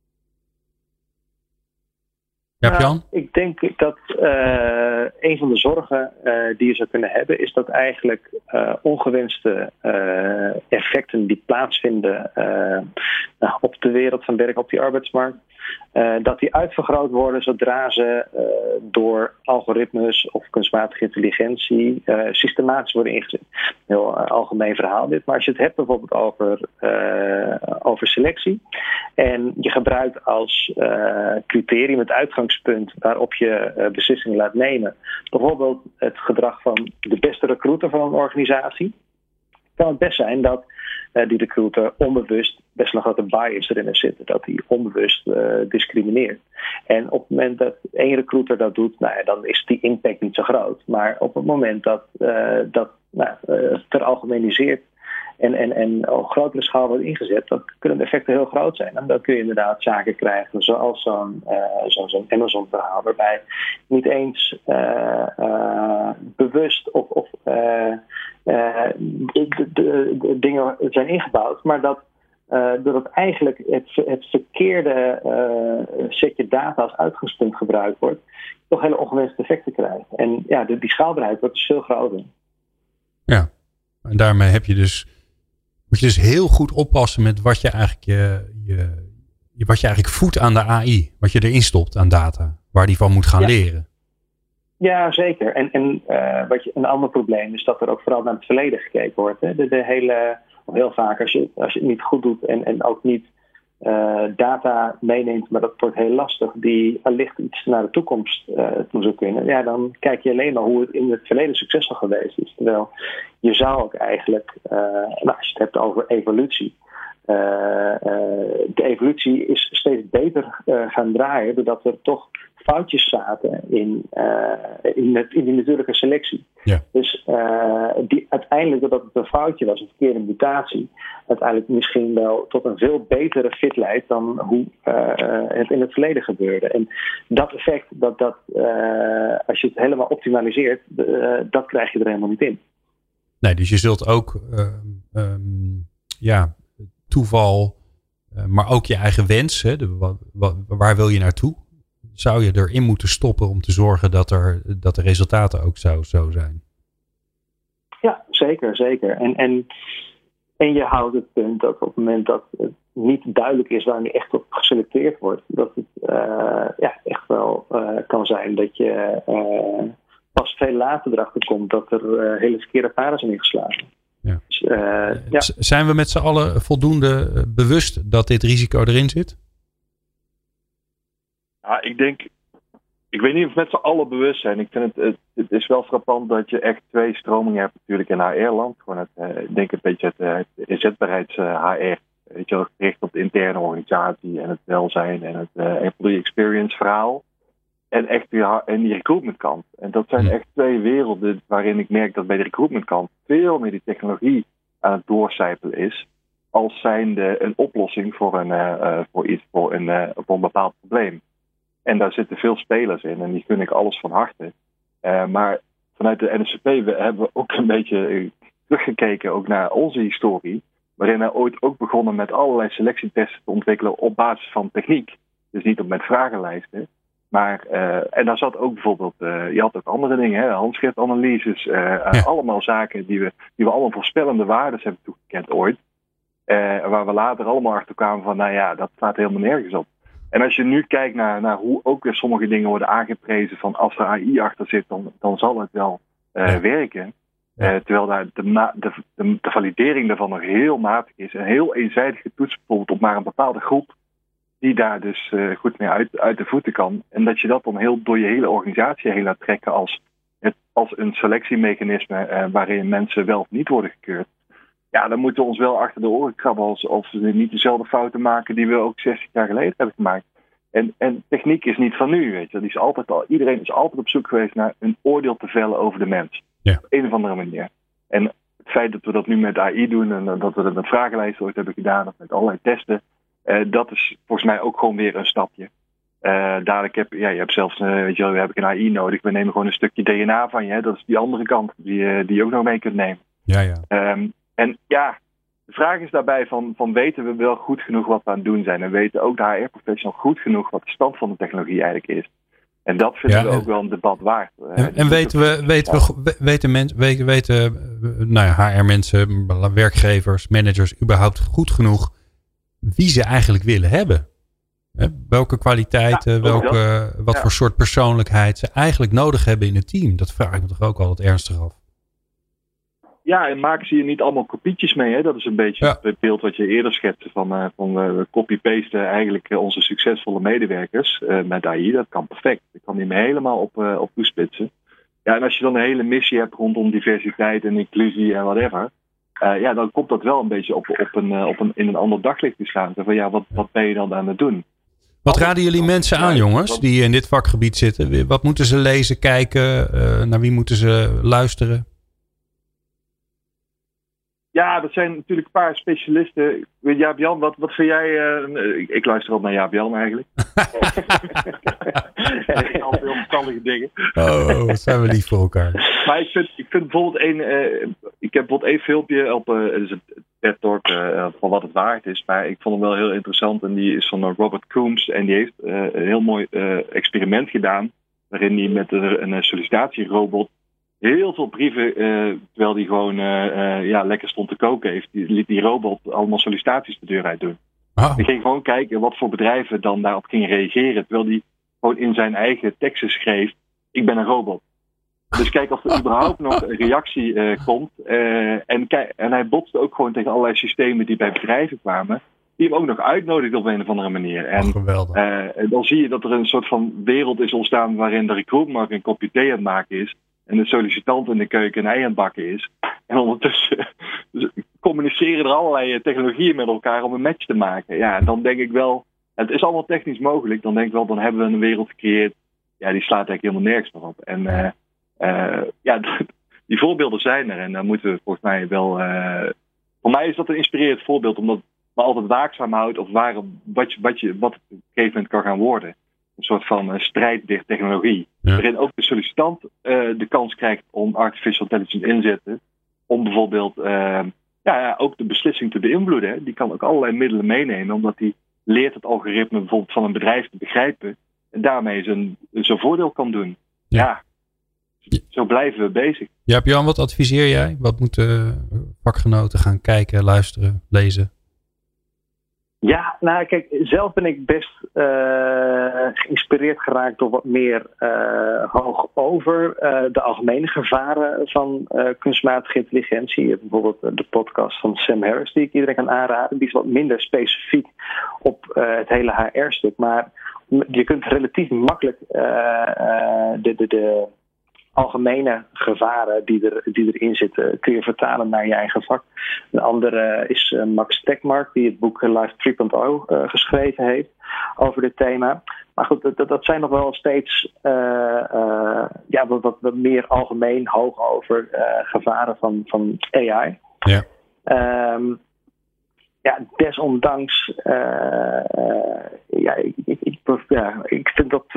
Ja, Jan? Ik denk dat een van de zorgen die je zou kunnen hebben, is dat eigenlijk ongewenste effecten die plaatsvinden op de wereld van werk, op die arbeidsmarkt, dat die uitvergroot worden zodra ze door algoritmes of kunstmatige intelligentie systematisch worden ingezet. Een heel algemeen verhaal dit, maar als je het hebt bijvoorbeeld over selectie en je gebruikt als criterium het uitgangspunt waarop je beslissingen laat nemen, bijvoorbeeld het gedrag van de beste recruiter van een organisatie, kan het best zijn dat die recruiter onbewust best nog wat een bias erin heeft zitten. Dat hij onbewust discrimineert. En op het moment dat één recruiter dat doet, dan is die impact niet zo groot. Maar op het moment dat veralgemeniseerd en op grotere schaal wordt ingezet, dan kunnen de effecten heel groot zijn. En dan kun je inderdaad zaken krijgen zoals zo'n Amazon-verhaal, waarbij niet eens bewust of de dingen zijn ingebouwd, maar doordat eigenlijk het verkeerde setje data als uitgangspunt gebruikt wordt, toch hele ongewenste effecten krijgt. En ja, die schaalbaarheid wordt dus veel groter. Ja, en daarmee moet je dus heel goed oppassen met wat je eigenlijk voedt aan de AI. Wat je erin stopt aan data. Waar die van moet gaan leren. Ja, zeker. En een ander probleem is dat er ook vooral naar het verleden gekeken wordt. Hè. Heel vaak als je het niet goed doet en ook niet data meeneemt, maar dat wordt heel lastig, die wellicht iets naar de toekomst toe zou kunnen. Ja, dan kijk je alleen maar hoe het in het verleden succesvol geweest is. Terwijl je zou ook eigenlijk, als je het hebt over evolutie, de evolutie is steeds beter gaan draaien, doordat er toch foutjes zaten in die natuurlijke selectie. Ja. Dus die uiteindelijk, doordat het een foutje was, een verkeerde mutatie, uiteindelijk misschien wel tot een veel betere fit leidt dan hoe het in het verleden gebeurde. En dat effect, als je het helemaal optimaliseert, dat krijg je er helemaal niet in. Nee, dus je zult ook toeval, maar ook je eigen wens, hè, waar wil je naartoe? Zou je erin moeten stoppen om te zorgen dat de resultaten ook zo zijn? Ja, zeker. En je houdt het punt ook op het moment dat het niet duidelijk is waar je echt op geselecteerd wordt. Dat het echt wel kan zijn dat je pas veel later erachter komt dat er hele verkeerde paden zijn ingeslagen. Ja. Dus, zijn we met z'n allen voldoende bewust dat dit risico erin zit? Ja, ik weet niet of met z'n allen bewust zijn. Ik vind het is wel frappant dat je echt twee stromingen hebt natuurlijk in HR-land. Gewoon ik denk een beetje het inzetbaarheids-HR. Weet je wel, gericht op de interne organisatie en het welzijn en het employee experience verhaal. En echt die recruitment kant. En dat zijn echt twee werelden waarin ik merk dat bij de recruitment kant veel meer die technologie aan het doorcijpelen is. Als zijnde een oplossing voor een bepaald probleem. En daar zitten veel spelers in en die gun ik alles van harte. Maar vanuit de NSCP hebben we ook een beetje teruggekeken ook naar onze historie. Waarin we ooit ook begonnen met allerlei selectietesten te ontwikkelen op basis van techniek. Dus niet op met vragenlijsten. Maar, en daar zat ook bijvoorbeeld, je had ook andere dingen, hè, handschriftanalyses. Allemaal zaken die we allemaal voorspellende waarden hebben toegekend ooit. Waar we later allemaal achter kwamen van, dat staat helemaal nergens op. En als je nu kijkt naar hoe ook weer sommige dingen worden aangeprezen van als er AI achter zit, dan zal het wel werken. Terwijl daar de validering daarvan nog heel matig is. En heel eenzijdig getoetst bijvoorbeeld op maar een bepaalde groep die daar dus goed mee uit de voeten kan. En dat je dat dan heel door je hele organisatie heen laat trekken als een selectiemechanisme waarin mensen wel of niet worden gekeurd. Ja, dan moeten we ons wel achter de oren krabben alsof we niet dezelfde fouten maken die we ook 60 jaar geleden hebben gemaakt. En techniek is niet van nu, weet je. Iedereen is altijd op zoek geweest naar een oordeel te vellen over de mens. Ja. Op een of andere manier. En het feit dat we dat nu met AI doen en dat we dat met vragenlijsten ooit hebben gedaan of met allerlei testen, dat is volgens mij ook gewoon weer een stapje. Dadelijk heb je zelfs, we hebben geen AI nodig. We nemen gewoon een stukje DNA van je. Hè. Dat is die andere kant die je ook nog mee kunt nemen. Ja. En ja, de vraag is daarbij van weten we wel goed genoeg wat we aan het doen zijn. En weten ook de HR-professional goed genoeg wat de stand van de technologie eigenlijk is. En dat vinden we ook wel een debat waard. En weten HR-mensen, werkgevers, managers überhaupt goed genoeg wie ze eigenlijk willen hebben? Welke kwaliteiten, wat voor soort persoonlijkheid ze eigenlijk nodig hebben in het team? Dat vraag ik me toch ook altijd ernstig af. Ja, en maken ze hier niet allemaal kopietjes mee. Hè? Dat is een beetje het beeld wat je eerder schetste van copy-pasten eigenlijk onze succesvolle medewerkers met AI. Dat kan perfect. Ik kan die me helemaal op toespitsen. Ja, en als je dan een hele missie hebt rondom diversiteit en inclusie en whatever, dan komt dat wel een beetje in een ander daglicht te staan. Van wat ben je dan aan het doen? Wat raden jullie mensen aan, jongens, die in dit vakgebied zitten? Wat moeten ze lezen, kijken? Naar wie moeten ze luisteren? Ja, dat zijn natuurlijk een paar specialisten. Jaap-Jan, wat vind jij? Ik luister al naar Jaap-Jan eigenlijk. En al veel verstandige dingen. Oh, wat zijn we lief voor elkaar. Maar ik vind bijvoorbeeld ik heb bijvoorbeeld één filmpje op het TED Talk van wat het waard is. Maar ik vond hem wel heel interessant. En die is van Robert Coombs. En die heeft een heel mooi experiment gedaan. Waarin hij met een sollicitatierobot heel veel brieven, terwijl die gewoon lekker stond te koken, liet die robot allemaal sollicitaties de deur uit doen. Oh. Die ging gewoon kijken wat voor bedrijven dan daarop gingen reageren, terwijl die gewoon in zijn eigen teksten schreef, ik ben een robot. Dus kijk of er überhaupt nog een reactie komt. En hij botste ook gewoon tegen allerlei systemen die bij bedrijven kwamen. die hem ook nog uitnodigt op een of andere manier. En geweldig. Dan zie je dat er een soort van wereld is ontstaan waarin de recruitmarkt een kopje thee aan het maken is. En de sollicitant in de keuken een ei aan het bakken is. En ondertussen communiceren er allerlei technologieën met elkaar om een match te maken. Ja, dan denk ik wel, het is allemaal technisch mogelijk. Dan denk ik wel, dan hebben we een wereld gecreëerd. Ja, die slaat eigenlijk helemaal nergens meer op. En die voorbeelden zijn er. En daar moeten we volgens mij wel... voor mij is dat een inspirerend voorbeeld. Omdat het me altijd waakzaam houdt. Of wat op een gegeven moment kan gaan worden. Een soort van strijd tegen technologie. Ja. Waarin ook de sollicitant de kans krijgt om artificial intelligence in te zetten. Om bijvoorbeeld ook de beslissing te beïnvloeden. Hè. Die kan ook allerlei middelen meenemen. Omdat die leert het algoritme bijvoorbeeld van een bedrijf te begrijpen. En daarmee zijn voordeel kan doen. Ja. Zo blijven we bezig. Jan, wat adviseer jij? Wat moeten vakgenoten gaan kijken, luisteren, lezen? Ja, nou kijk, zelf ben ik best geïnspireerd geraakt door wat meer hoog over de algemene gevaren van kunstmatige intelligentie. Bijvoorbeeld de podcast van Sam Harris die ik iedereen kan aanraden. Die is wat minder specifiek op het hele HR-stuk. Maar je kunt relatief makkelijk de algemene gevaren die erin zitten, kun je vertalen naar je eigen vak. Een andere is Max Tegmark, die het boek Life 3.0 geschreven heeft over dit thema. Maar goed, dat zijn nog wel steeds wat meer algemeen hoog over gevaren van AI. Ja. Desondanks, ik vind dat,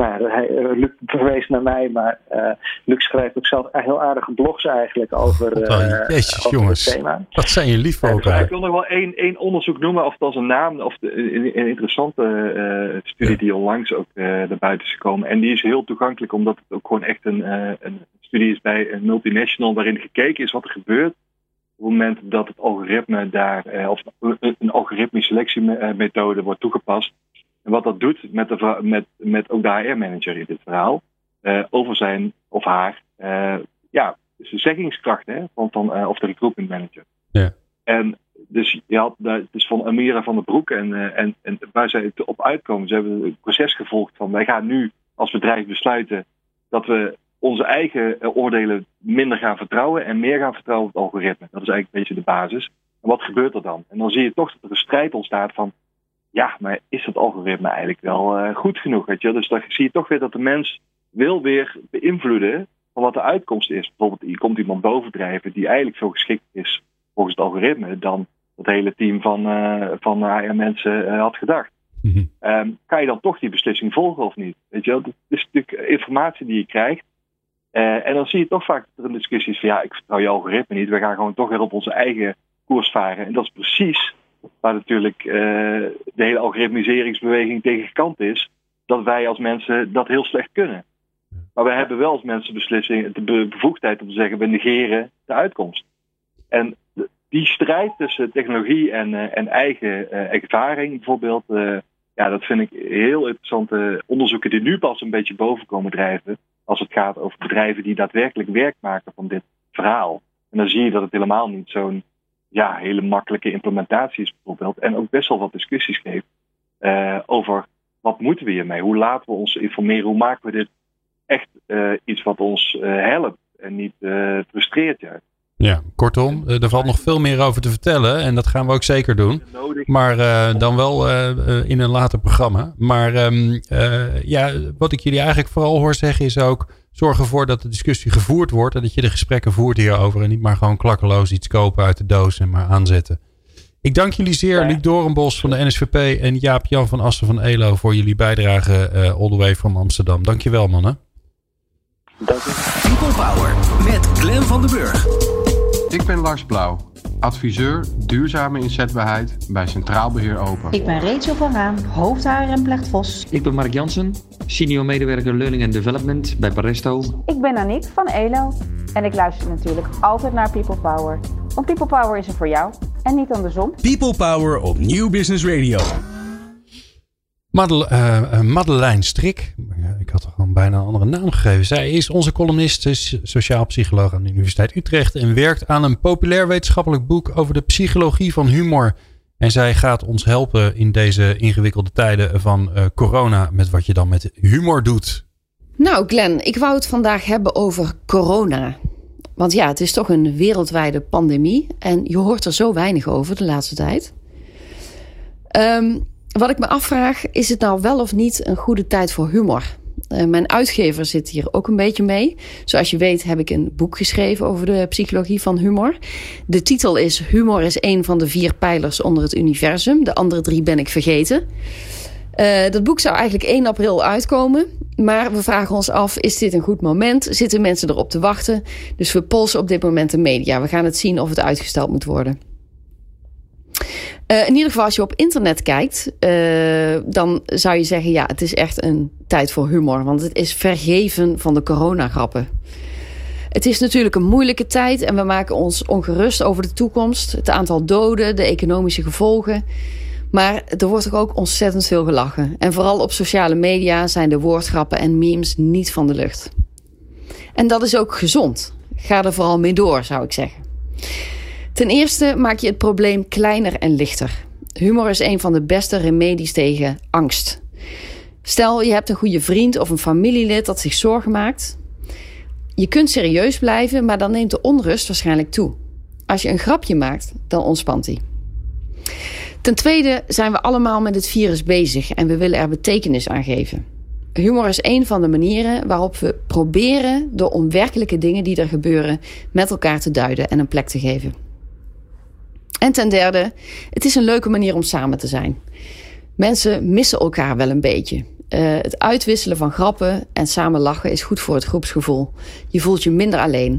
Luc verwees naar mij, maar Luc schrijft ook zelf heel aardige blogs eigenlijk over jongens, het thema. Wat zijn je lief voor elkaar. Ik wil nog wel één onderzoek noemen, of dat is een naam, of een interessante studie die onlangs ook naar buiten is gekomen. En die is heel toegankelijk, omdat het ook gewoon echt een studie is bij een multinational, waarin gekeken is wat er gebeurt op het moment dat het algoritme daar, of een algoritmische selectiemethode wordt toegepast. En wat dat doet met ook de HR-manager in dit verhaal. Over zijn of haar zijn zeggingskracht, hè, of de recruitment manager. Ja. En dus je had, het is van Amira van der Broek en waar zij op uitkomen. Ze hebben een proces gevolgd van wij gaan nu als bedrijf besluiten dat we onze eigen oordelen minder gaan vertrouwen en meer gaan vertrouwen op het algoritme. Dat is eigenlijk een beetje de basis. En wat gebeurt er dan? En dan zie je toch dat er een strijd ontstaat van, ja, maar is het algoritme eigenlijk wel goed genoeg? Weet je? Dus dan zie je toch weer dat de mens wil weer beïnvloeden van wat de uitkomst is. Bijvoorbeeld, hier komt iemand bovendrijven die eigenlijk veel geschikt is volgens het algoritme dan het hele team van HR-mensen had gedacht. Mm-hmm. Kan je dan toch die beslissing volgen of niet? Weet je wel? Dat is natuurlijk informatie die je krijgt. En dan zie je toch vaak dat er een discussie is van ik vertrouw je algoritme niet. We gaan gewoon toch weer op onze eigen koers varen. En dat is precies waar natuurlijk de hele algoritmiseringsbeweging tegen gekant is. Dat wij als mensen dat heel slecht kunnen. Maar we hebben wel als mensen de bevoegdheid om te zeggen we negeren de uitkomst. En die strijd tussen technologie en eigen ervaring bijvoorbeeld. Dat vind ik heel interessante onderzoeken die nu pas een beetje boven komen drijven. Als het gaat over bedrijven die daadwerkelijk werk maken van dit verhaal. En dan zie je dat het helemaal niet zo'n hele makkelijke implementatie is bijvoorbeeld. En ook best wel wat discussies geeft over wat moeten we hiermee? Hoe laten we ons informeren? Hoe maken we dit echt iets wat ons helpt en niet frustreert juist? Ja, kortom, er valt nog veel meer over te vertellen en dat gaan we ook zeker doen. Maar dan wel in een later programma. Maar wat ik jullie eigenlijk vooral hoor zeggen is ook zorg ervoor dat de discussie gevoerd wordt en dat je de gesprekken voert hierover en niet maar gewoon klakkeloos iets kopen uit de doos en maar aanzetten. Ik dank jullie zeer, Luc Doornbos van de NSVP en Jaap-Jan van Assen van ELO voor jullie bijdrage all the way from Amsterdam. Dankjewel mannen. Dank u. People Power met Glenn van den Burg. Ik ben Lars Blauw, adviseur duurzame inzetbaarheid bij Centraal Beheer Open. Ik ben Rachel van Raam, hoofd HR en Plecht Vos. Ik ben Mark Jansen, senior medewerker Learning and Development bij Paresto. Ik ben Aniek van ELO en ik luister natuurlijk altijd naar People Power. Want People Power is er voor jou en niet andersom. People Power op Nieuw Business Radio. Madeleine Strik, ik had er gewoon bijna een andere naam gegeven. Zij is onze columnist, is sociaal psycholoog aan de Universiteit Utrecht en werkt aan een populair wetenschappelijk boek over de psychologie van humor En zij gaat ons helpen in deze ingewikkelde tijden van corona met wat je dan met humor doet. Nou Glenn, ik wou het vandaag hebben over corona. Want ja, het is toch een wereldwijde pandemie. En je hoort er zo weinig over de laatste tijd. Wat ik me afvraag, is het nou wel of niet een goede tijd voor humor? Mijn uitgever zit hier ook een beetje mee. Zoals je weet heb ik een boek geschreven over de psychologie van humor. De titel is Humor is een van de 4 pijlers onder het universum. De andere 3 ben ik vergeten. Dat boek zou eigenlijk 1 april uitkomen. Maar we vragen ons af, is dit een goed moment? Zitten mensen erop te wachten? Dus we polsen op dit moment de media. We gaan het zien of het uitgesteld moet worden. In ieder geval als je op internet kijkt, dan zou je zeggen, ja, het is echt een tijd voor humor. Want het is vergeven van de coronagrappen. Het is natuurlijk een moeilijke tijd en we maken ons ongerust over de toekomst. Het aantal doden, de economische gevolgen. Maar er wordt ook ontzettend veel gelachen. En vooral op sociale media zijn de woordgrappen en memes niet van de lucht. En dat is ook gezond. Ga er vooral mee door, zou ik zeggen. Ten eerste maak je het probleem kleiner en lichter. Humor is een van de beste remedies tegen angst. Stel, je hebt een goede vriend of een familielid dat zich zorgen maakt. Je kunt serieus blijven, maar dan neemt de onrust waarschijnlijk toe. Als je een grapje maakt, dan ontspant hij. Ten tweede zijn we allemaal met het virus bezig en we willen er betekenis aan geven. Humor is een van de manieren waarop we proberen de onwerkelijke dingen die er gebeuren met elkaar te duiden en een plek te geven. En ten derde, het is een leuke manier om samen te zijn. Mensen missen elkaar wel een beetje. Het uitwisselen van grappen en samen lachen is goed voor het groepsgevoel. Je voelt je minder alleen.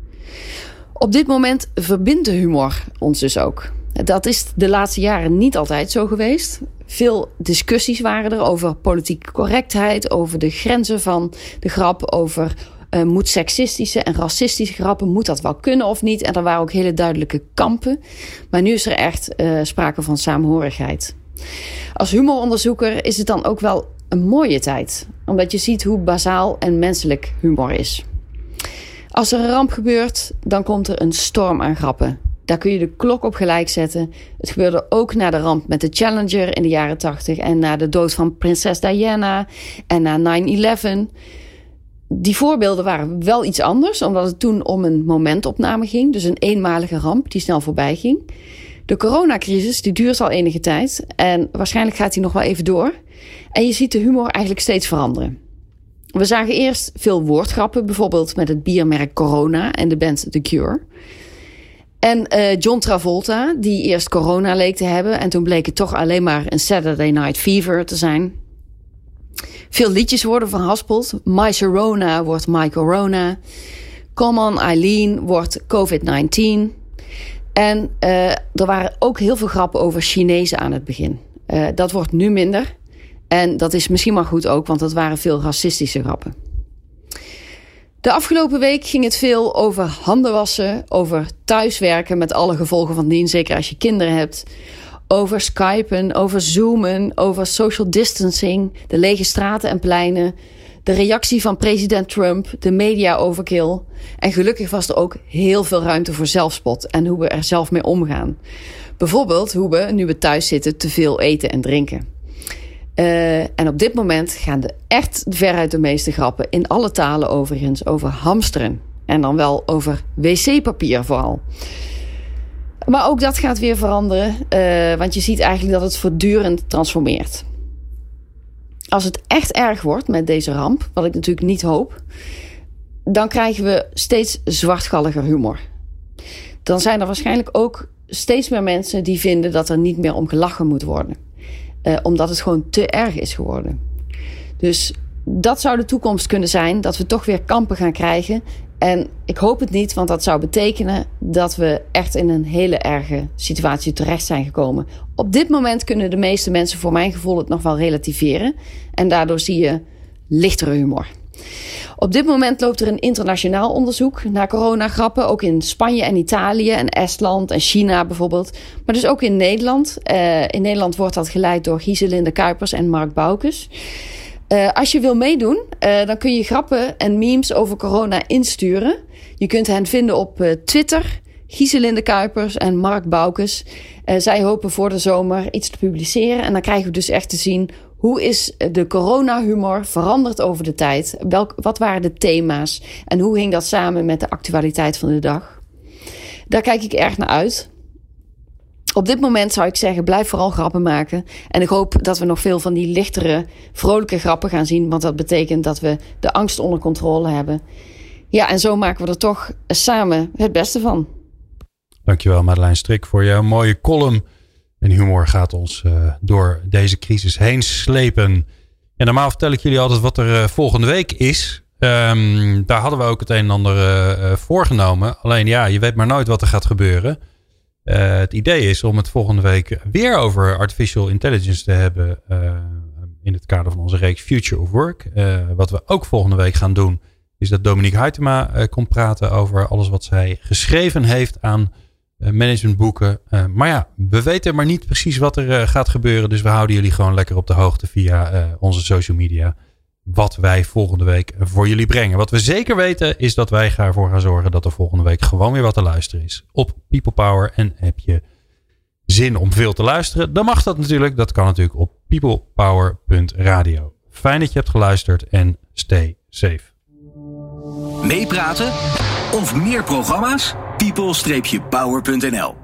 Op dit moment verbindt de humor ons dus ook. Dat is de laatste jaren niet altijd zo geweest. Veel discussies waren er over politieke correctheid, over de grenzen van de grap, over moet seksistische en racistische grappen, moet dat wel kunnen of niet? En er waren ook hele duidelijke kampen. Maar nu is er echt sprake van saamhorigheid. Als humoronderzoeker is het dan ook wel een mooie tijd. Omdat je ziet hoe basaal en menselijk humor is. Als er een ramp gebeurt, dan komt er een storm aan grappen. Daar kun je de klok op gelijk zetten. Het gebeurde ook na de ramp met de Challenger in de jaren 80... en na de dood van prinses Diana en na 9/11. Die voorbeelden waren wel iets anders, omdat het toen om een momentopname ging. Dus een eenmalige ramp die snel voorbij ging. De coronacrisis die duurt al enige tijd en waarschijnlijk gaat die nog wel even door. En je ziet de humor eigenlijk steeds veranderen. We zagen eerst veel woordgrappen, bijvoorbeeld met het biermerk Corona en de band The Cure. En John Travolta, die eerst corona leek te hebben en toen bleek het toch alleen maar een Saturday Night Fever te zijn. Veel liedjes worden verhaspeld. My Sharona wordt My Corona. Come on Eileen wordt COVID-19. En er waren ook heel veel grappen over Chinezen aan het begin. Dat wordt nu minder. En dat is misschien maar goed ook, want dat waren veel racistische grappen. De afgelopen week ging het veel over handen wassen, over thuiswerken met alle gevolgen van dien, zeker als je kinderen hebt. Over Skypen, over Zoomen, over social distancing, de lege straten en pleinen, de reactie van president Trump, de media overkill. En gelukkig was er ook heel veel ruimte voor zelfspot en hoe we er zelf mee omgaan. Bijvoorbeeld hoe we, nu we thuis zitten, te veel eten en drinken. En op dit moment gaan echt veruit de meeste grappen, in alle talen overigens, over hamsteren. En dan wel over wc-papier vooral. Maar ook dat gaat weer veranderen, want je ziet eigenlijk dat het voortdurend transformeert. Als het echt erg wordt met deze ramp, wat ik natuurlijk niet hoop, dan krijgen we steeds zwartgalliger humor. Dan zijn er waarschijnlijk ook steeds meer mensen die vinden dat er niet meer om gelachen moet worden. Omdat het gewoon te erg is geworden. Dus dat zou de toekomst kunnen zijn, dat we toch weer kampen gaan krijgen. En ik hoop het niet, want dat zou betekenen dat we echt in een hele erge situatie terecht zijn gekomen. Op dit moment kunnen de meeste mensen voor mijn gevoel het nog wel relativeren. En daardoor zie je lichtere humor. Op dit moment loopt er een internationaal onderzoek naar coronagrappen. Ook in Spanje en Italië en Estland en China bijvoorbeeld. Maar dus ook in Nederland. In Nederland wordt dat geleid door Gieselinde Kuipers en Mark Boukes. Als je wil meedoen, dan kun je grappen en memes over corona insturen. Je kunt hen vinden op Twitter, Gieselinde Kuipers en Mark Boukes. Zij hopen voor de zomer iets te publiceren. En dan krijgen we dus echt te zien hoe is de coronahumor veranderd over de tijd. Wat waren de thema's en hoe hing dat samen met de actualiteit van de dag. Daar kijk ik erg naar uit. Op dit moment zou ik zeggen, blijf vooral grappen maken. En ik hoop dat we nog veel van die lichtere, vrolijke grappen gaan zien. Want dat betekent dat we de angst onder controle hebben. Ja, en zo maken we er toch samen het beste van. Dankjewel Madeleine Strik voor jouw mooie column. En humor gaat ons door deze crisis heen slepen. En normaal vertel ik jullie altijd wat er volgende week is. Daar hadden we ook het een en ander voorgenomen. Alleen ja, je weet maar nooit wat er gaat gebeuren. Het idee is om het volgende week weer over artificial intelligence te hebben. In het kader van onze reeks Future of Work. Wat we ook volgende week gaan doen, is dat Dominique Huytema komt praten over alles wat zij geschreven heeft aan managementboeken. Maar ja, we weten maar niet precies wat er gaat gebeuren. Dus we houden jullie gewoon lekker op de hoogte via onze social media. Wat wij volgende week voor jullie brengen. Wat we zeker weten is dat wij ervoor gaan zorgen dat er volgende week gewoon weer wat te luisteren is. Op People Power. En heb je zin om veel te luisteren? Dan mag dat natuurlijk. Dat kan natuurlijk op peoplepower.radio. Fijn dat je hebt geluisterd en stay safe. Meepraten of meer programma's? people-power.nl